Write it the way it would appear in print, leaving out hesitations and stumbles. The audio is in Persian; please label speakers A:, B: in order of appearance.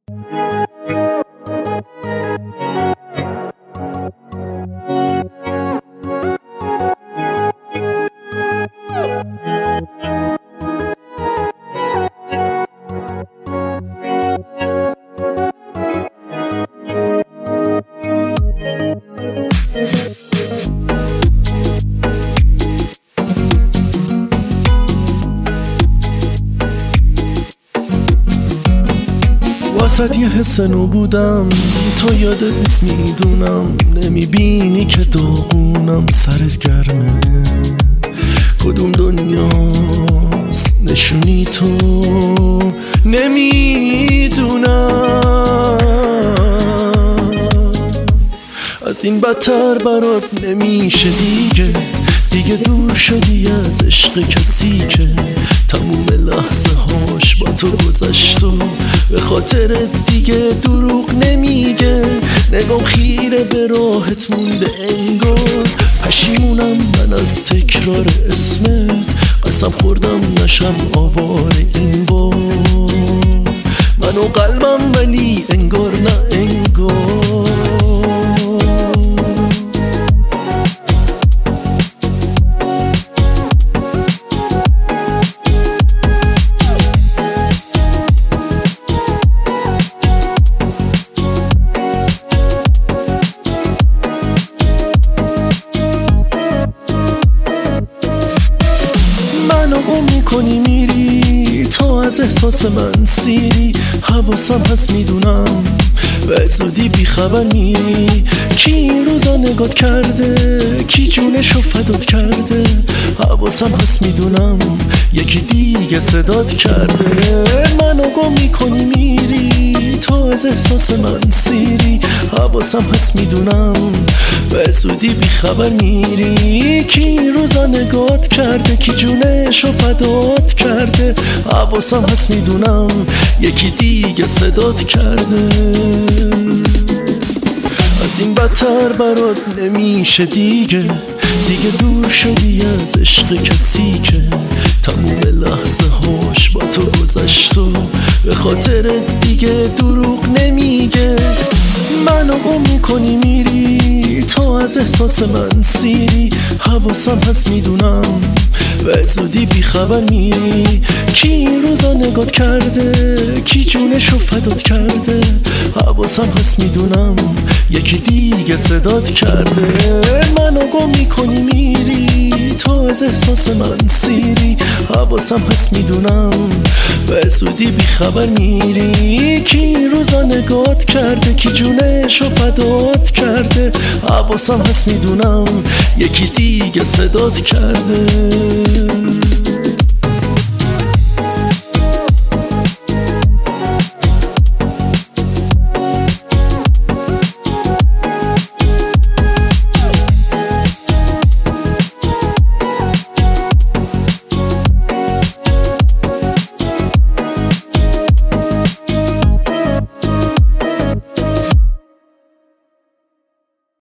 A: واسد یه حس نو بودم، تو یادت نیست میدونم. نمیبینی که داغونم، سرت گرمه. کدوم دنیاست نشونی تو نمیدونم. از این بدتر برات نمیشه دیگه دور شدی از عشق کسی که تموم لحظه هاش با تو گذشت و به خاطر دیگه دروغ نمیگه. نگام خیره به راهت مونده انگار. پشیمونم من از تکرار اسمت، قسم خوردم نشم آواره این بار. من و قلبم ولی انگار نه انگار. گم میکنی میری، تو از احساس من سیری. حواسم هست میدونم به زودی بیخبر میری. کی این روزا نگات کرده، کی جونشو فدات کرده. حواسم هست میدونم یکی دیگه صدات کرده. منو گم میکنی میری، تو از احساس من سیری. حواسم هست میدونم به زودی بیخبر میری. کی این روزا نگات کرده، کی جونشو فدات کرده. حواسم هست میدونم یکی دیگه صدات کرده. از این بدتر برات نمیشه دیگه دور شدی از عشق کسی که تموم لحظه هاش با تو گذشت و به خاطر دیگه دروغ نمیگه. منو گم میکنی میری، تو از احساس من سیری. حواسم هست میدونم به زودی بیخبر میری. کی این روزا نگات کرده، کی جونشو فدات کرده. حواسم هست میدونم یکی دیگه صدات کرده. منو گم میکنی میری، تو از احساس من سیری. حواسم هست میدونم به زودی بیخبر میری. کی این روزا نگات کرده، کی جونشو فدات کرده. حواسم هست میدونم یکی دیگه صدات کرده.